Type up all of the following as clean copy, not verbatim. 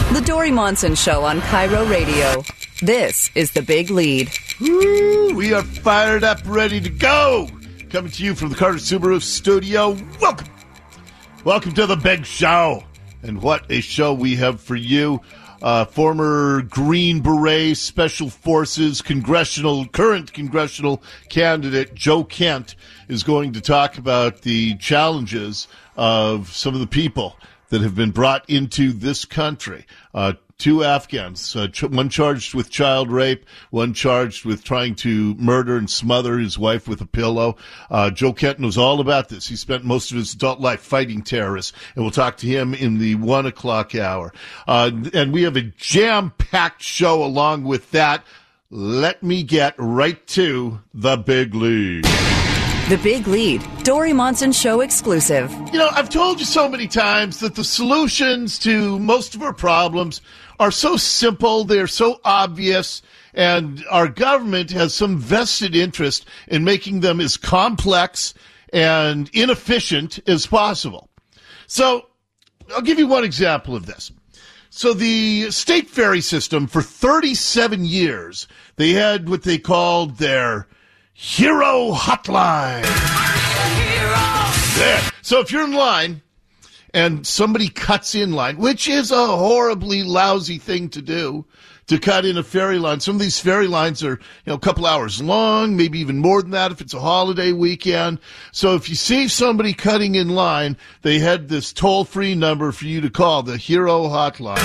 The Dory Monson Show on Cairo Radio. This is The Big Lead. Woo, we are fired up, ready to go. Coming to you from the Carter Subaru studio. Welcome. Welcome to The Big Show. And what a show we have for you. Former Green Beret Special Forces current congressional candidate Joe Kent is going to talk about the challenges of some of the people that have been brought into this country. Two Afghans, one charged with child rape, one charged with trying to murder and smother his wife with a pillow. Joe Kent knows all about this. He spent most of his adult life fighting terrorists, and we'll talk to him in the 1 o'clock hour. And we have a jam-packed show along with that. Let me get right to The Big Lead. The Big Lead, Dory Monson Show exclusive. You know, I've told you so many times that the solutions to most of our problems are so simple, they're so obvious, and our government has some vested interest in making them as complex and inefficient as possible. So, I'll give you one example of this. So the state ferry system, for 37 years, they had what they called their Hero Hotline. There. So if you're in line and somebody cuts in line, which is a horribly lousy thing to do, to cut in a ferry line. Some of these ferry lines are, a couple hours long, maybe even more than that if it's a holiday weekend. So if you see somebody cutting in line, they had this toll-free number for you to call, the Hero Hotline.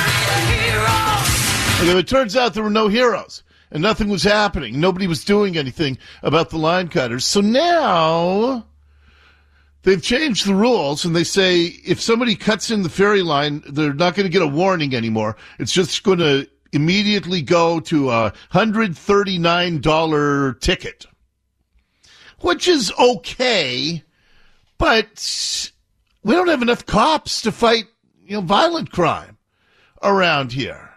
And it turns out there were no heroes. And nothing was happening. Nobody was doing anything about the line cutters. So now they've changed the rules, and they say if somebody cuts in the ferry line, they're not going to get a warning anymore. It's just going to immediately go to a $139 ticket, which is okay, but we don't have enough cops to fight, violent crime around here.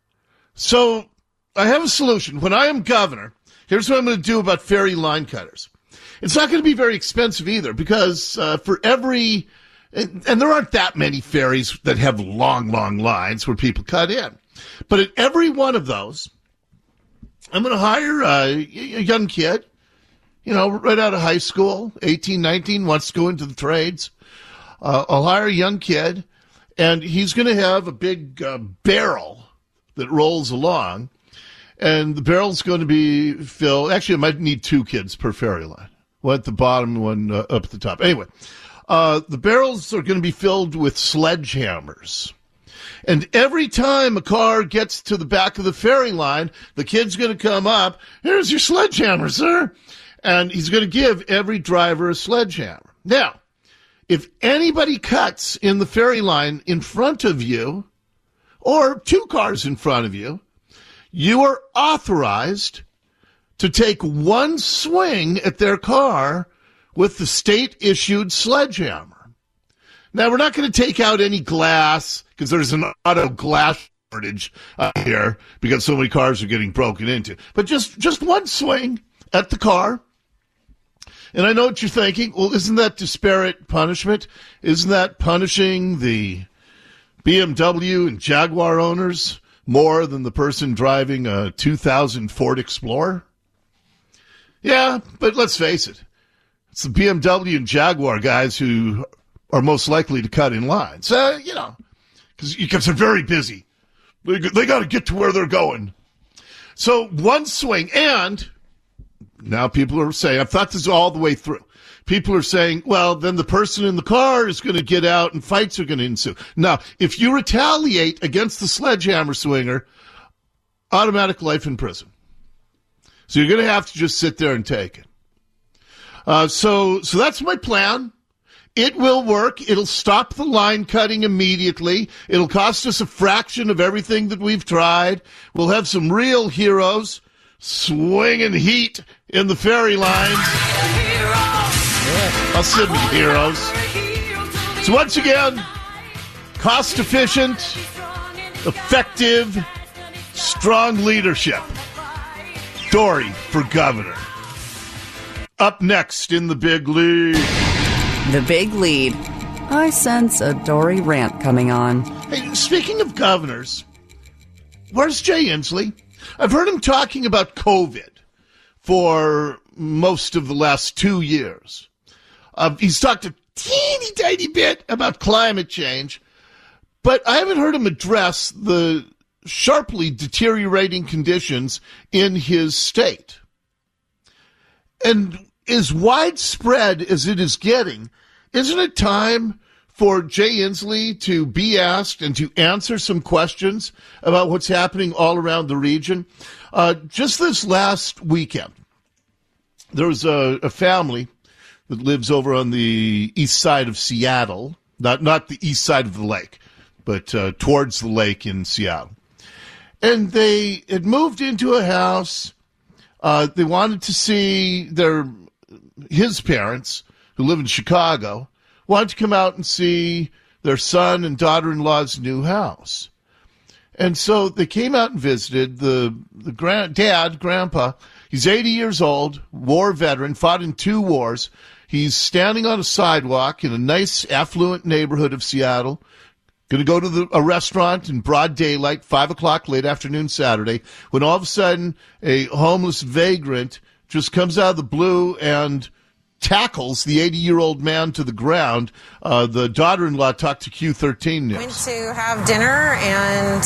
So I have a solution. When I am governor, here's what I'm going to do about ferry line cutters. It's not going to be very expensive either, because for every, and there aren't that many ferries that have long, long lines where people cut in. But at every one of those, I'm going to hire a young kid, right out of high school, 18, 19, wants to go into the trades. I'll hire a young kid, and he's going to have a big barrel that rolls along. And the barrel's going to be filled. Actually, I might need two kids per ferry line. One at the bottom, one up at the top. Anyway, the barrels are going to be filled with sledgehammers. And every time a car gets to the back of the ferry line, the kid's going to come up. Here's your sledgehammer, sir. And he's going to give every driver a sledgehammer. Now, if anybody cuts in the ferry line in front of you, or two cars in front of you, you are authorized to take one swing at their car with the state-issued sledgehammer. Now, we're not going to take out any glass, because there's an auto glass shortage here, because so many cars are getting broken into. But just one swing at the car. And I know what you're thinking. Well, isn't that disparate punishment? Isn't that punishing the BMW and Jaguar owners more than the person driving a 2000 Ford Explorer? Yeah, but let's face it. It's the BMW and Jaguar guys who are most likely to cut in line. So, because they're very busy. They got to get to where they're going. So one swing, and now people are saying, I've thought this all the way through. People are saying, well, then the person in the car is going to get out and fights are going to ensue. Now, if you retaliate against the sledgehammer swinger, automatic life in prison. So you're going to have to just sit there and take it. So that's my plan. It will work. It'll stop the line cutting immediately. It'll cost us a fraction of everything that we've tried. We'll have some real heroes swinging heat in the ferry lines. I'll send me heroes. So once again, cost efficient, effective, strong leadership. Dory for governor. Up next in the Big Lead. The Big Lead. I sense a Dory rant coming on. Hey, speaking of governors, where's Jay Inslee? I've heard him talking about COVID for most of the last 2 years. He's talked a teeny tiny bit about climate change, but I haven't heard him address the sharply deteriorating conditions in his state. And as widespread as it is getting, isn't it time for Jay Inslee to be asked and to answer some questions about what's happening all around the region? Just this last weekend, there was a family that lives over on the east side of Seattle, not the east side of the lake, but towards the lake in Seattle. And they had moved into a house. They wanted to see his parents, who live in Chicago, wanted to come out and see their son and daughter-in-law's new house. And so they came out and visited the grandpa. He's 80 years old, war veteran, fought in 2 wars. He's standing on a sidewalk in a nice, affluent neighborhood of Seattle, going to go to a restaurant in broad daylight, 5 o'clock late afternoon Saturday, when all of a sudden a homeless vagrant just comes out of the blue and tackles the 80-year-old man to the ground. The daughter-in-law talked to Q13 News. Went to have dinner, and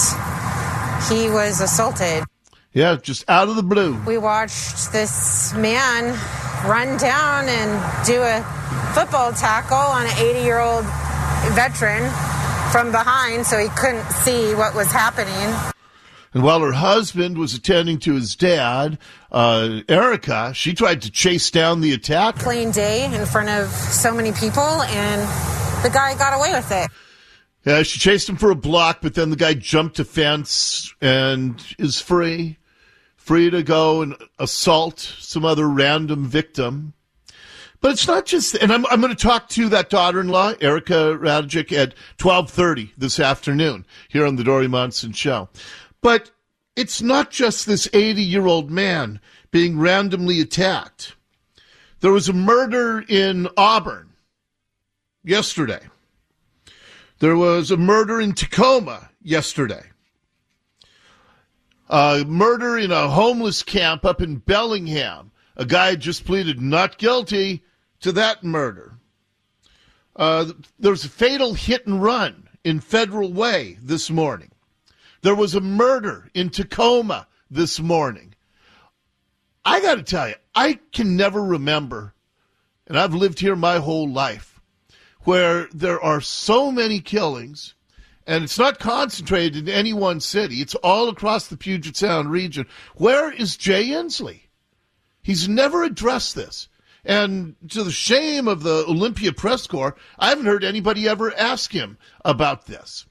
he was assaulted. Yeah, just out of the blue. We watched this man run down and do a football tackle on an 80-year-old veteran from behind, so he couldn't see what was happening. And while her husband was attending to his dad, Erica, she tried to chase down the attacker. Plain day in front of so many people, and the guy got away with it. Yeah, she chased him for a block, but then the guy jumped a fence and is free to go and assault some other random victim. But it's not just, and I'm going to talk to that daughter-in-law, Erica Radic, at 12:30 this afternoon here on the Dori Monson Show. But it's not just this 80-year-old man being randomly attacked. There was a murder in Auburn yesterday. There was a murder in Tacoma yesterday. A murder in a homeless camp up in Bellingham. A guy just pleaded not guilty to that murder. There was a fatal hit and run in Federal Way this morning. There was a murder in Tacoma this morning. I got to tell you, I can never remember, and I've lived here my whole life, where there are so many killings, and it's not concentrated in any one city. It's all across the Puget Sound region. Where is Jay Inslee? He's never addressed this. And to the shame of the Olympia Press Corps, I haven't heard anybody ever ask him about this.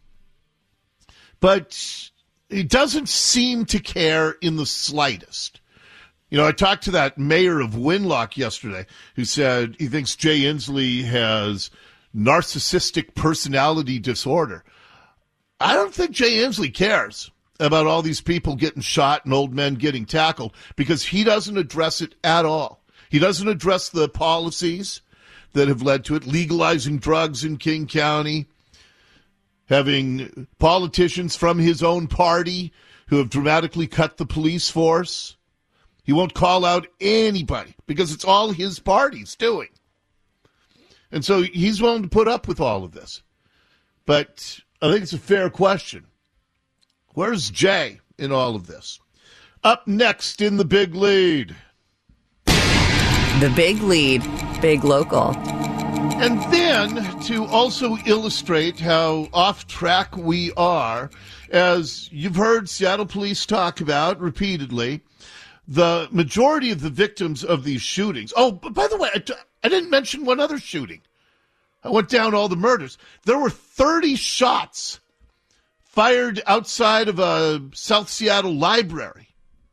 But he doesn't seem to care in the slightest. You know, I talked to that mayor of Winlock yesterday who said he thinks Jay Inslee has narcissistic personality disorder. I don't think Jay Inslee cares about all these people getting shot and old men getting tackled because he doesn't address it at all. He doesn't address the policies that have led to it, legalizing drugs in King County, having politicians from his own party who have dramatically cut the police force. He won't call out anybody because it's all his party's doing. And so he's willing to put up with all of this. But I think it's a fair question. Where's Jay in all of this? Up next in the Big Lead. The Big Lead, Big Local. And then to also illustrate how off track we are, as you've heard Seattle police talk about repeatedly, the majority of the victims of these shootings. Oh, by the way, I didn't mention one other shooting. I went down all the murders. There were 30 shots fired outside of a South Seattle library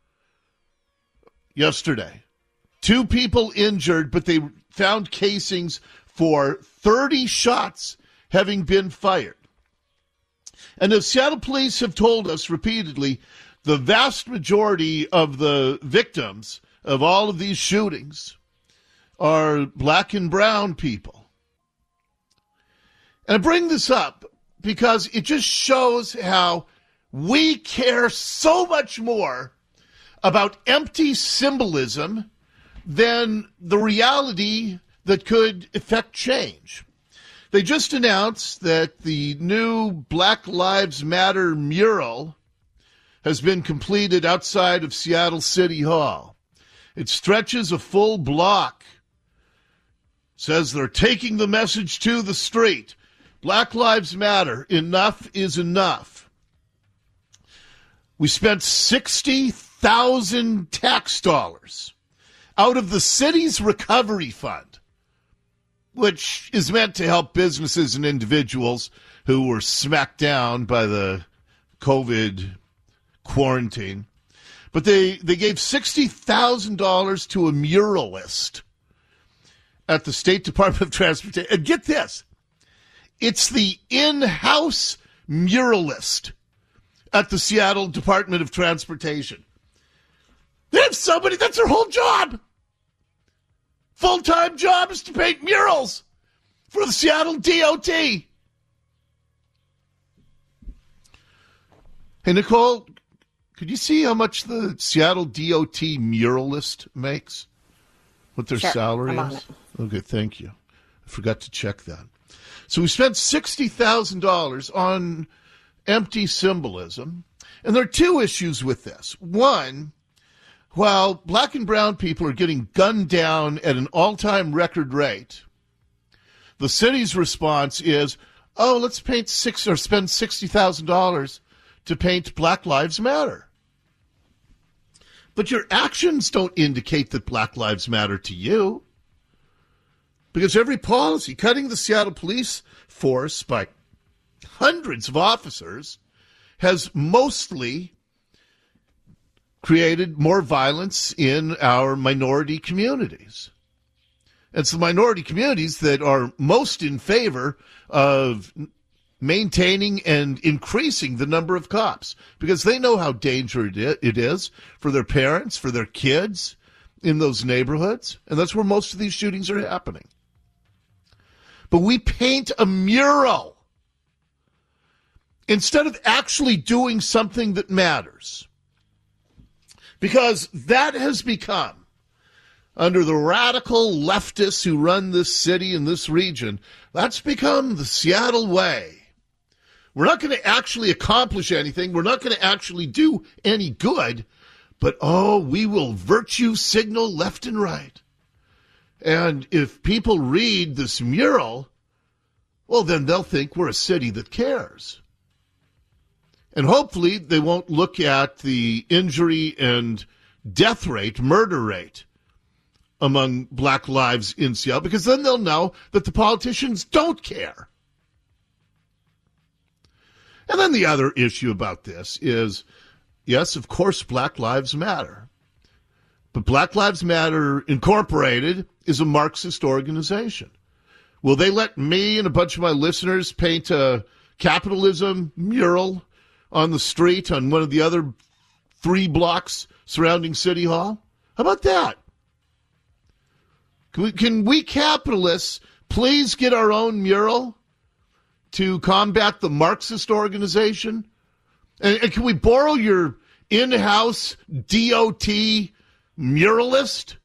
yesterday. 2 people injured, but they found casings for 30 shots having been fired. And as Seattle police have told us repeatedly, the vast majority of the victims of all of these shootings are black and brown people. And I bring this up because it just shows how we care so much more about empty symbolism than the reality that could effect change. They just announced that the new Black Lives Matter mural has been completed outside of Seattle City Hall. It stretches a full block. Says they're taking the message to the street. Black Lives Matter. Enough is enough. We spent 60,000 tax dollars out of the city's recovery fund, which is meant to help businesses and individuals who were smacked down by the COVID quarantine. But they gave $60,000 to a muralist at the State Department of Transportation. And get this, it's the in-house muralist at the Seattle Department of Transportation. They have somebody, that's their whole job. Full-time job is to paint murals for the Seattle DOT. Hey, Nicole, could you see how much the Seattle DOT muralist makes? What their salary is? Okay, thank you. I forgot to check that. So we spent $60,000 on empty symbolism. And there are two issues with this. One, while black and brown people are getting gunned down at an all-time record rate, the city's response is, oh, let's spend $60,000 to paint Black Lives Matter. But your actions don't indicate that Black Lives Matter to you. Because every policy, cutting the Seattle police force by hundreds of officers, has mostly created more violence in our minority communities. It's the minority communities that are most in favor of maintaining and increasing the number of cops because they know how dangerous it is for their parents, for their kids in those neighborhoods. And that's where most of these shootings are happening. But we paint a mural instead of actually doing something that matters. Because that has become, under the radical leftists who run this city and this region, that's become the Seattle way. We're not going to actually accomplish anything. We're not going to actually do any good. But, we will virtue signal left and right. And if people read this mural, well, then they'll think we're a city that cares. And hopefully they won't look at the injury and death rate, murder rate among black lives in Seattle, because then they'll know that the politicians don't care. And then the other issue about this is, yes, of course, Black Lives Matter. But Black Lives Matter Incorporated is a Marxist organization. Will they let me and a bunch of my listeners paint a capitalism mural on the street on one of the other 3 blocks surrounding City Hall? How about that? Can we capitalists please get our own mural to combat the Marxist organization? And can we borrow your in-house DOT muralist?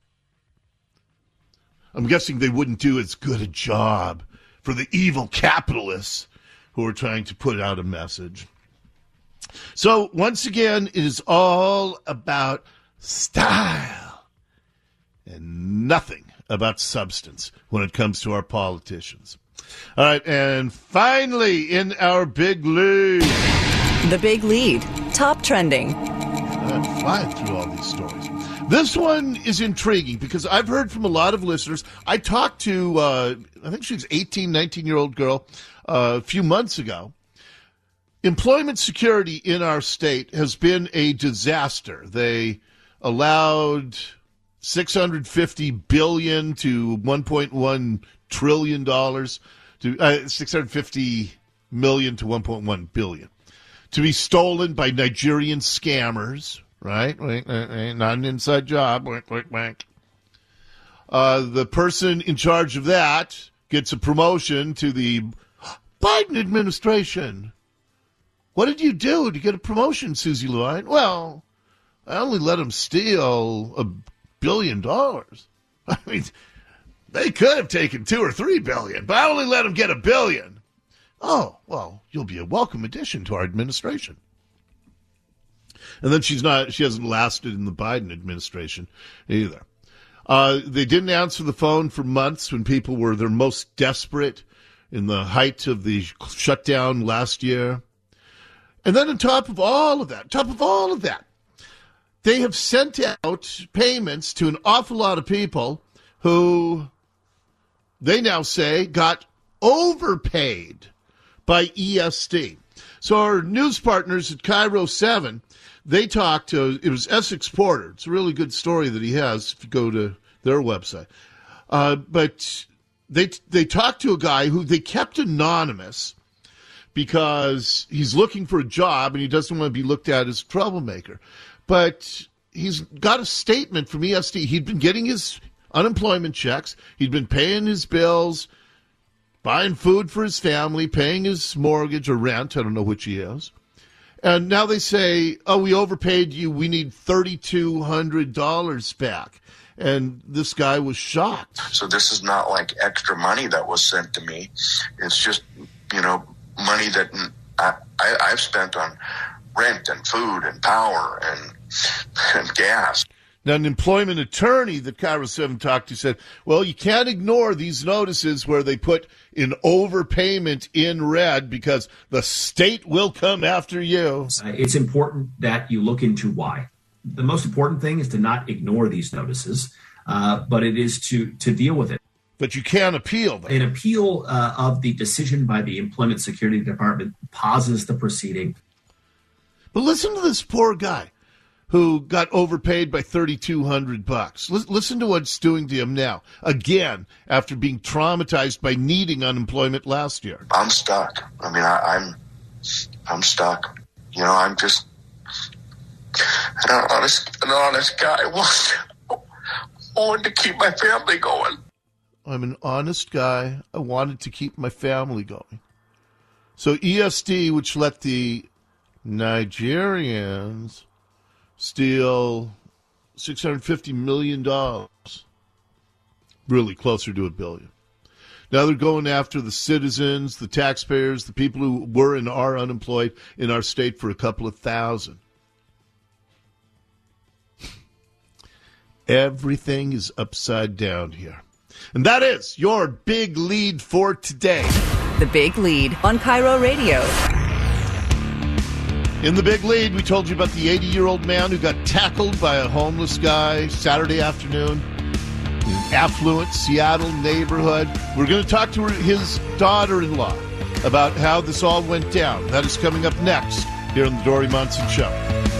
I'm guessing they wouldn't do as good a job for the evil capitalists who are trying to put out a message. So, once again, it is all about style and nothing about substance when it comes to our politicians. All right, and finally, in our big lead. The Big Lead. Top trending. I'm flying through all these stories. This one is intriguing because I've heard from a lot of listeners. I talked to, I think she was 18, 19-year-old girl a few months ago. Employment security in our state has been a disaster. They allowed $650 billion to $1.1 trillion to $650 million to $1.1 billion to be stolen by Nigerian scammers, right? Not an inside job. The person in charge of that gets a promotion to the Biden administration, what did you do to get a promotion, Susie Lewine? Well, I only let him steal $1 billion. I mean, they could have taken $2 or $3 billion, but I only let him get $1 billion. Oh, well, you'll be a welcome addition to our administration. And then she hasn't lasted in the Biden administration either. They didn't answer the phone for months when people were their most desperate in the height of the shutdown last year. And then on top of all of that, they have sent out payments to an awful lot of people who they now say got overpaid by ESD. So our news partners at Cairo 7, they talked to, it was Essex Porter. It's a really good story that he has if you go to their website. But they talked to a guy who they kept anonymous because he's looking for a job and he doesn't want to be looked at as a troublemaker. But he's got a statement from ESD. He'd been getting his unemployment checks. He'd been paying his bills, buying food for his family, paying his mortgage or rent. I don't know which he is. And now they say, oh, we overpaid you. We need $3,200 back. And this guy was shocked. So this is not like extra money that was sent to me. It's just, money that I've spent on rent and food and power and gas. Now, an employment attorney that Cairo 7 talked to said, well, you can't ignore these notices where they put an overpayment in red because the state will come after you. It's important that you look into why. The most important thing is to not ignore these notices, but it is to deal with it. But you can appeal them. An appeal of the decision by the Employment Security Department pauses the proceeding. But listen to this poor guy who got overpaid by $3,200. Listen to what it's doing to him now. Again, after being traumatized by needing unemployment last year. I'm stuck. I mean, I'm stuck. I'm just an honest guy. I wanted to keep my family going. I'm an honest guy. I wanted to keep my family going. So ESD, which let the Nigerians steal $650 million, really closer to $1 billion. Now they're going after the citizens, the taxpayers, the people who were and are unemployed in our state for a couple of thousand. Everything is upside down here. And that is your big lead for today. The Big Lead on Cairo Radio. In the big lead, we told you about the 80-year-old man who got tackled by a homeless guy Saturday afternoon in an affluent Seattle neighborhood. We're going to talk to his daughter-in-law about how this all went down. That is coming up next here on the Dori Monson Show.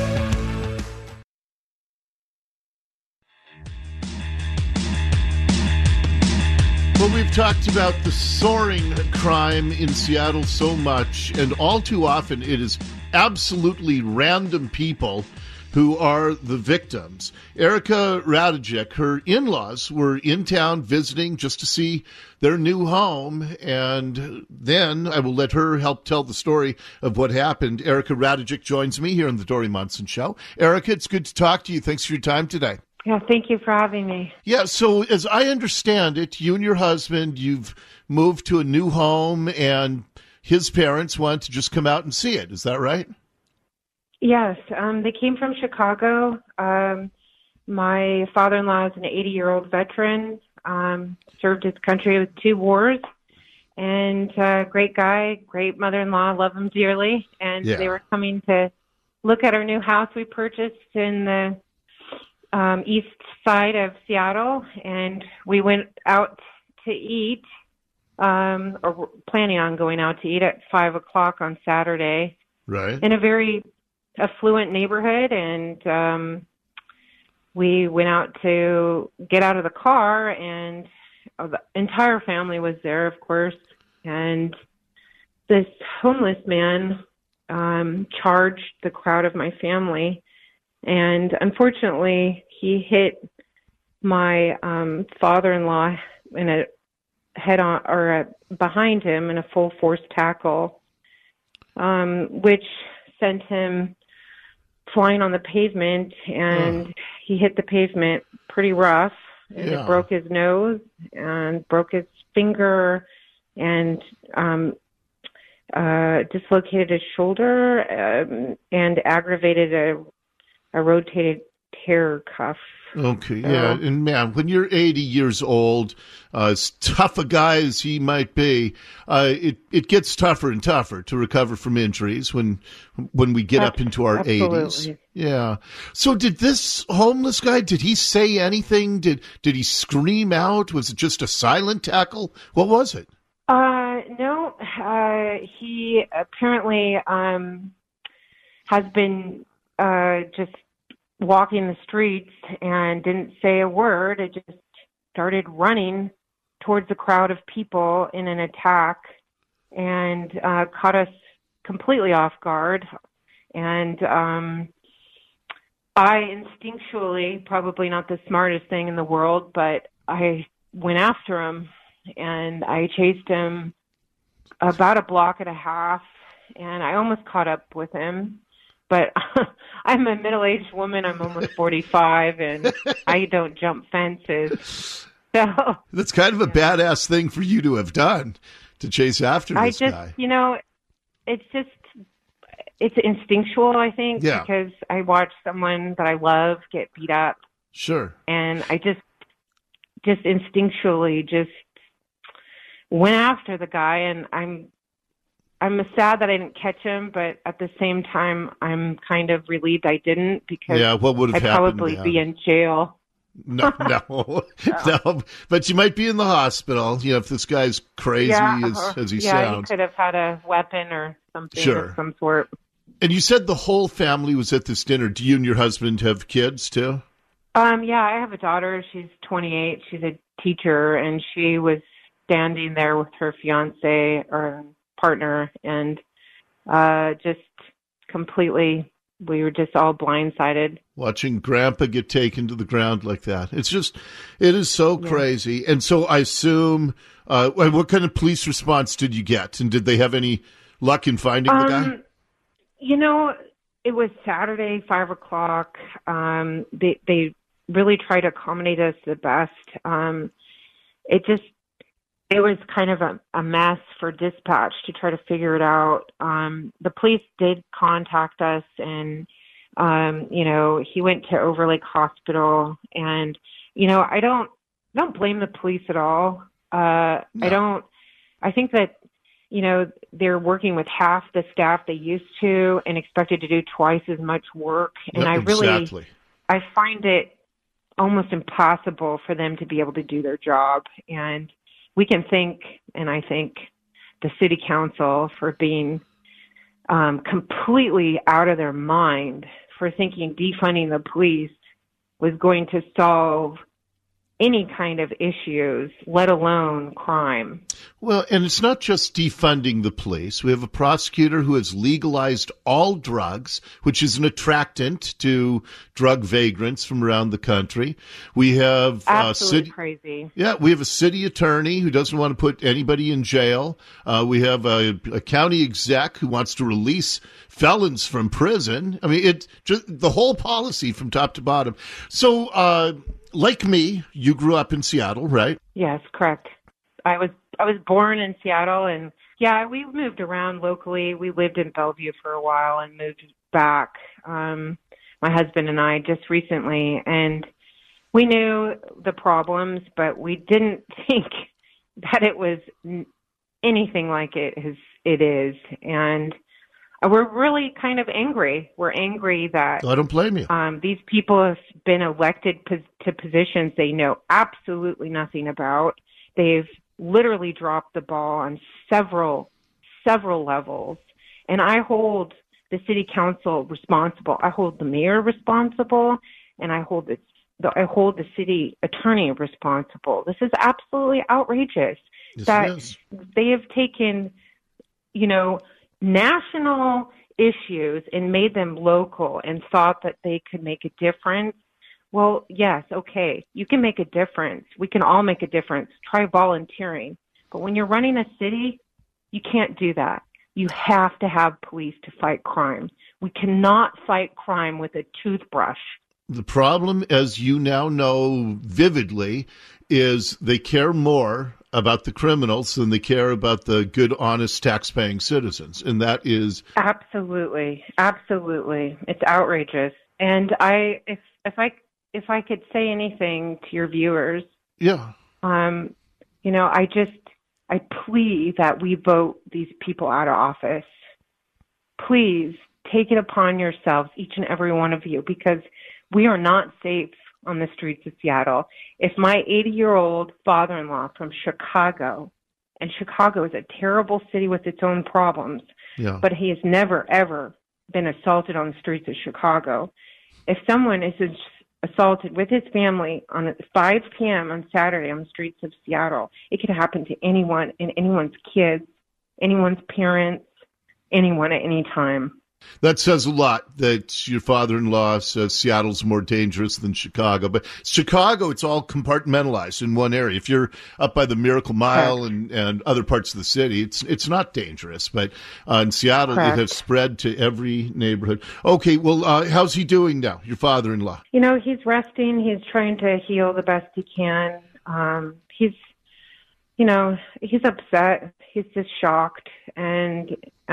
Well, we've talked about the soaring crime in Seattle so much, and all too often it is absolutely random people who are the victims. Erica Radijic, her in-laws were in town visiting just to see their new home, and then I will let her help tell the story of what happened. Erica Radijic joins me here on the Dori Monson Show. Erica, it's good to talk to you. Thanks for your time today. Yeah, thank you for having me. Yeah, so as I understand it, you and your husband, you've moved to a new home, and his parents want to just come out and see it. Is that right? Yes, they came from Chicago. My father-in-law is an 80-year-old veteran, served his country with 2 wars, and great guy, great mother-in-law, love him dearly. And They were coming to look at our new house we purchased in the east side of Seattle, and we went out to eat, or planning on going out to eat at 5 o'clock on Saturday. Right. In a very affluent neighborhood, and we went out to get out of the car, and the entire family was there, of course, and this homeless man charged the crowd of my family, and unfortunately he hit my father-in-law in a head on or behind him in a full force tackle, which sent him flying on the pavement, and he hit the pavement pretty rough, and it broke his nose and broke his finger and dislocated his shoulder and aggravated a rotated tear cuff. Okay, yeah. And man, when you're 80 years old, as tough a guy as he might be, it gets tougher and tougher to recover from injuries when we get up into our 80s. Yeah. So did this homeless guy, did he say anything? Did he scream out? Was it just a silent tackle? What was it? No. He apparently has been just walking the streets and didn't say a word. It just started running towards a crowd of people in an attack and caught us completely off guard. And I instinctually, probably not the smartest thing in the world, but I went after him and I chased him about a block and a half, and I almost caught up with him. But I'm a middle-aged woman. I'm almost 45, and I don't jump fences. So that's kind of a badass thing for you to have done, to chase after this guy. It's instinctual, I think, because I watched someone that I love get beat up. Sure. And I just instinctually just went after the guy, and I'm sad that I didn't catch him, but at the same time, I'm kind of relieved I didn't, because what would have I'd happened? Probably be in jail. No. But you might be in the hospital, if this guy's crazy as he sounds. Yeah, he could have had a weapon or something of some sort. And you said the whole family was at this dinner. Do you and your husband have kids too? Yeah, I have a daughter. She's 28. She's a teacher, and she was standing there with her fiance or partner, and just completely, we were just all blindsided. Watching Grandpa get taken to the ground like that. It is so crazy. And so I assume, what kind of police response did you get? And did they have any luck in finding the guy? It was Saturday, 5:00. They really tried to accommodate us the best. It was kind of a mess for dispatch to try to figure it out. The police did contact us, and, he went to Overlake Hospital, and, I don't blame the police at all. No. I think that, they're working with half the staff they used to and expected to do twice as much work. And I find it almost impossible for them to be able to do their job. And we can thank, and I thank the city council for being completely out of their mind for thinking defunding the police was going to solve any kind of issues, let alone crime. Well, and it's not just defunding the police. We have a prosecutor who has legalized all drugs, which is an attractant to drug vagrants from around the country. We have crazy. Yeah, we have a city attorney who doesn't want to put anybody in jail. We have a county exec who wants to release felons from prison. I mean, it just the whole policy from top to bottom. So, like me, you grew up in Seattle, right? Yes, correct. I was born in Seattle, and we moved around locally. We lived in Bellevue for a while and moved back. My husband and I just recently, and we knew the problems, but we didn't think that it was anything like it is. And we're really kind of angry. We're angry that I don't blame you. These people have been elected to positions they know absolutely nothing about. They've literally dropped the ball on several levels. And I hold the city council responsible. I hold the mayor responsible, and I hold the city attorney responsible. This is absolutely outrageous that they have taken, national issues and made them local and thought that they could make a difference. Well, yes, okay, you can make a difference. We can all make a difference. Try volunteering. But when you're running a city, you can't do that. You have to have police to fight crime. We cannot fight crime with a toothbrush. The problem, as you now know vividly, is they care more about the criminals than they care about the good, honest, tax-paying citizens. And that is... Absolutely. It's outrageous. And if I could say anything to your viewers, yeah, I plea that we vote these people out of office. Please take it upon yourselves, each and every one of you, because we are not safe on the streets of Seattle. If my 80-year-old father-in-law from Chicago, and Chicago is a terrible city with its own problems, but he has never, ever been assaulted on the streets of Chicago. If someone is assaulted with his family on 5 p.m. on Saturday on the streets of Seattle, it could happen to anyone and anyone's kids, anyone's parents, anyone at any time. That says a lot that your father-in-law says Seattle's more dangerous than Chicago. But Chicago, it's all compartmentalized in one area. If you're up by the Miracle Mile and other parts of the city, it's not dangerous. But in Seattle, it has spread to every neighborhood. Okay, well, how's he doing now, your father-in-law? He's resting. He's trying to heal the best he can. He's upset. He's just shocked. And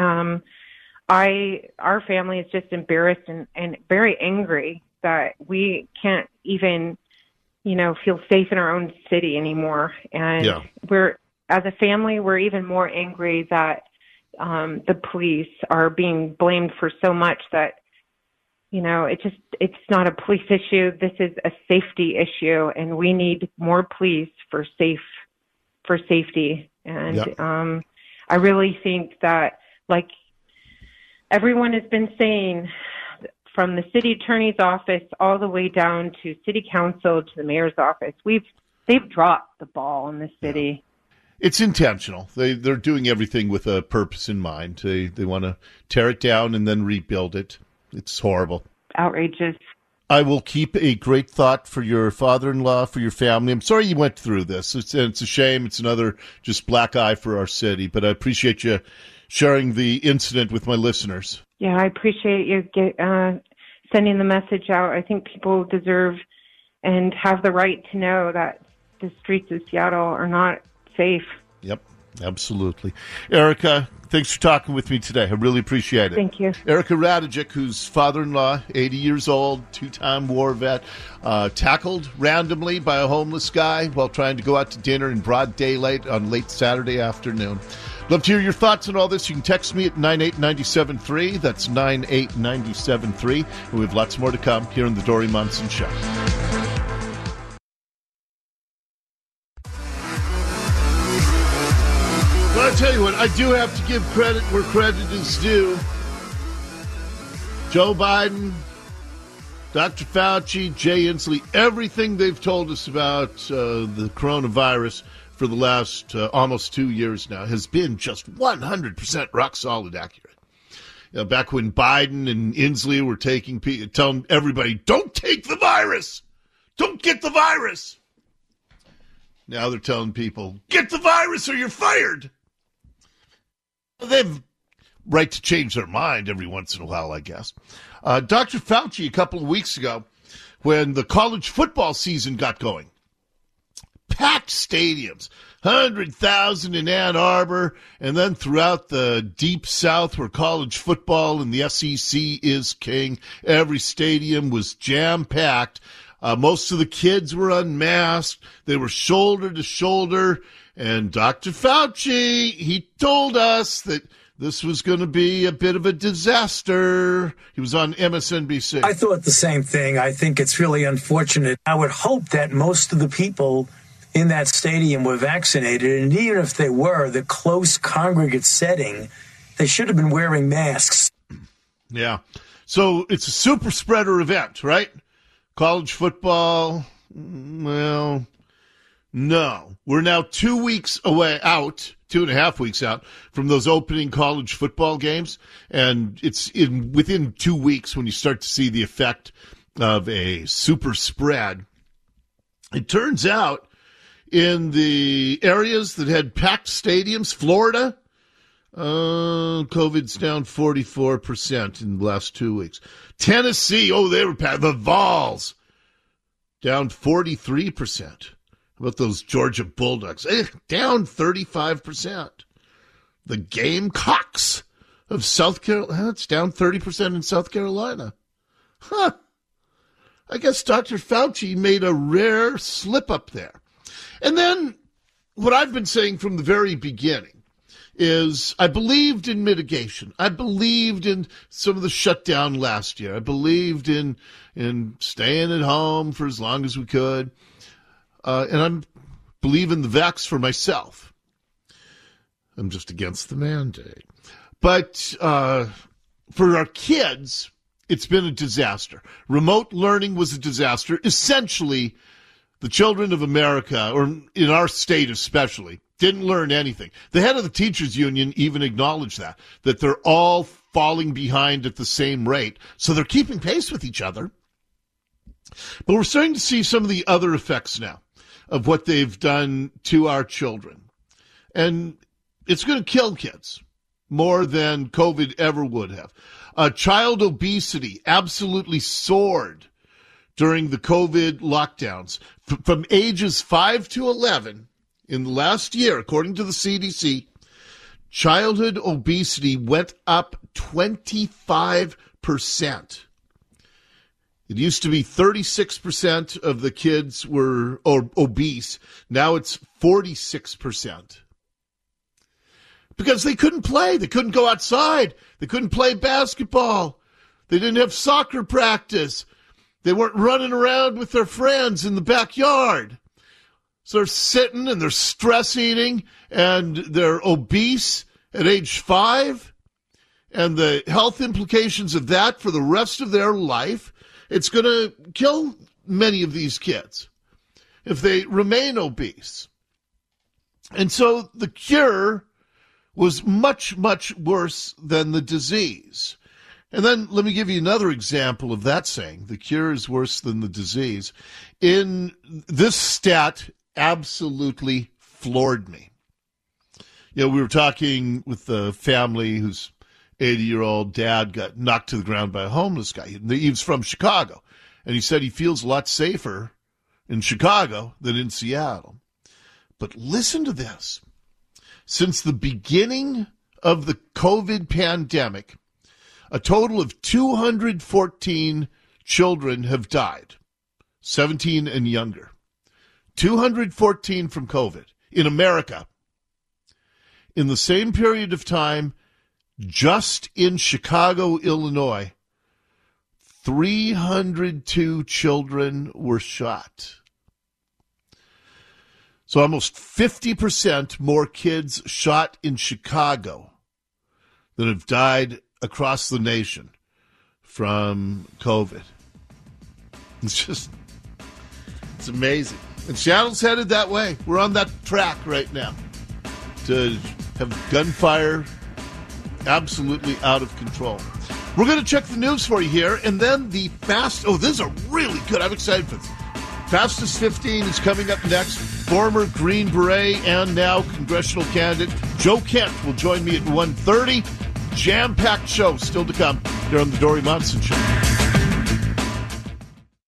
our family is just embarrassed and very angry that we can't even, feel safe in our own city anymore. And as a family, we're even more angry that the police are being blamed for so much that, it's not a police issue. This is a safety issue, and we need more police for safety. And I really think that, like everyone has been saying, from the city attorney's office all the way down to city council to the mayor's office, they've dropped the ball in the city. It's intentional. They're doing everything with a purpose in mind. They want to tear it down and then rebuild it. It's horrible. Outrageous. I will keep a great thought for your father-in-law, for your family. I'm sorry you went through this. It's a shame. It's another just black eye for our city. But I appreciate you sharing the incident with my listeners. Yeah, I appreciate you sending the message out. I think people deserve and have the right to know that the streets of Seattle are not safe. Yep, absolutely. Erica, thanks for talking with me today. I really appreciate it. Thank you. Erica Radijic, whose father-in-law, 80 years old, 2-time war vet, tackled randomly by a homeless guy while trying to go out to dinner in broad daylight on late Saturday afternoon. Love to hear your thoughts on all this. You can text me at 98973. That's 98973. And we have lots more to come here on the Dori Monson Show. But I'll tell you what, I do have to give credit where credit is due. Joe Biden, Dr. Fauci, Jay Inslee, everything they've told us about the coronavirus for the last almost 2 years now has been just 100% rock solid accurate. Back when Biden and Inslee were telling everybody, don't take the virus. Don't get the virus. Now they're telling people, get the virus or you're fired. They've right to change their mind every once in a while, I guess. Dr. Fauci, a couple of weeks ago, when the college football season got going, packed stadiums, 100,000 in Ann Arbor, and then throughout the deep South where college football and the SEC is king, every stadium was jam-packed. Most of the kids were unmasked. They were shoulder to shoulder. And Dr. Fauci, he told us that this was going to be a bit of a disaster. He was on MSNBC. I thought the same thing. I think it's really unfortunate. I would hope that most of the people in that stadium were vaccinated. And even if they were, the close congregate setting, they should have been wearing masks. Yeah. So it's a super spreader event, right? College football, well, no. We're now 2 weeks away out, 2.5 weeks out from those opening college football games. And it's within 2 weeks when you start to see the effect of a super spread. It turns out in the areas that had packed stadiums. Florida, COVID's down 44% in the last 2 weeks. Tennessee, they were packed. The Vols, down 43%. How about those Georgia Bulldogs? Down 35%. The Gamecocks of South Carolina, it's down 30% in South Carolina. I guess Dr. Fauci made a rare slip up there. And then what I've been saying from the very beginning is I believed in mitigation. I believed in some of the shutdown last year. I believed in staying at home for as long as we could. And I believe in the vax for myself. I'm just against the mandate. But for our kids, it's been a disaster. Remote learning was a disaster. Essentially, the children of America, or in our state especially, didn't learn anything. The head of the teachers union even acknowledged that they're all falling behind at the same rate. So they're keeping pace with each other. But we're starting to see some of the other effects now of what they've done to our children. And it's going to kill kids more than COVID ever would have. Child obesity absolutely soared during the COVID lockdowns. From ages 5 to 11 in the last year, according to the CDC, childhood obesity went up 25%. It used to be 36% of the kids were obese. Now it's 46%. Because they couldn't play. They couldn't go outside. They couldn't play basketball. They didn't have soccer practice. They weren't running around with their friends in the backyard. So they're sitting and they're stress eating and they're obese at age 5. And the health implications of that for the rest of their life, it's going to kill many of these kids if they remain obese. And so the cure was much, much worse than the disease. And then let me give you another example of that saying, the cure is worse than the disease. In this stat absolutely floored me. We were talking with the family whose 80-year-old dad got knocked to the ground by a homeless guy. He was from Chicago, and he said he feels a lot safer in Chicago than in Seattle. But listen to this. Since the beginning of the COVID pandemic, a total of 214 children have died, 17 and younger. 214 from COVID in America. In the same period of time, just in Chicago, Illinois, 302 children were shot. So almost 50% more kids shot in Chicago than have died across the nation from COVID. It's amazing. And Seattle's headed that way. We're on that track right now to have gunfire absolutely out of control. We're going to check the news for you here, and then the this is a really good, I'm excited for this. Fastest 15 is coming up next. Former Green Beret and now congressional candidate Joe Kent will join me at 1:30. Jam-packed show still to come here on the Dori Monson Show.